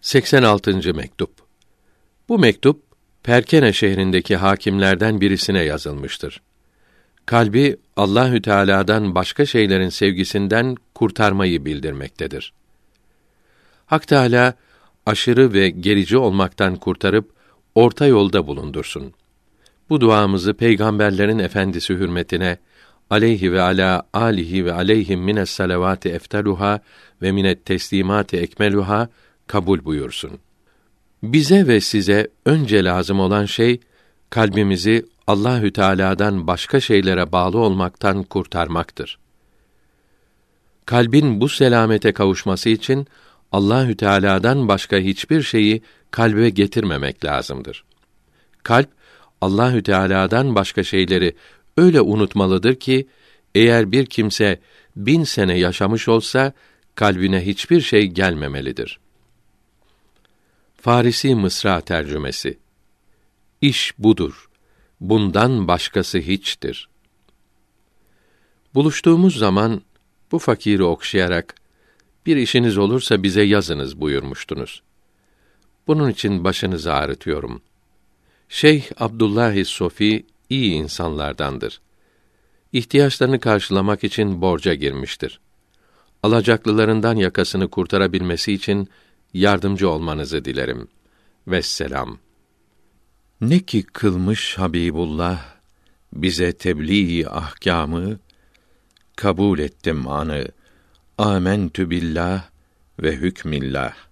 86. mektup. Bu mektup Perkene şehrindeki hakimlerden birisine yazılmıştır. Kalbi Allahü Teala'dan başka şeylerin sevgisinden kurtarmayı bildirmektedir. Hak Teâlâ aşırı ve gerici olmaktan kurtarıp orta yolda bulundursun. Bu duamızı peygamberlerin efendisi hürmetine aleyhi ve ala alihi ve aleyhim mines salavati efteluha ve minet teslimati ekmeluha kabul buyursun. Bize ve size önce lazım olan şey kalbimizi Allahü Teala'dan başka şeylere bağlı olmaktan kurtarmaktır. Kalbin bu selamete kavuşması için Allahü Teala'dan başka hiçbir şeyi kalbe getirmemek lazımdır. Kalp Allahü Teala'dan başka şeyleri öyle unutmalıdır ki eğer bir kimse 1000 sene yaşamış olsa kalbine hiçbir şey gelmemelidir. Farisi Mısra tercümesi. İş budur. Bundan başkası hiçtir. Buluştuğumuz zaman bu fakiri okşayarak bir işiniz olursa bize yazınız buyurmuştunuz. Bunun için başınızı ağrıtıyorum. Şeyh Abdullah Sofi iyi insanlardandır. İhtiyaçlarını karşılamak için borca girmiştir. Alacaklılarından yakasını kurtarabilmesi için yardımcı olmanızı dilerim. Vesselam. Ne ki kılmış Habibullah bize tebliğ-i ahkâmı, kabul ettim anı. Âmentü billah ve hükmillah.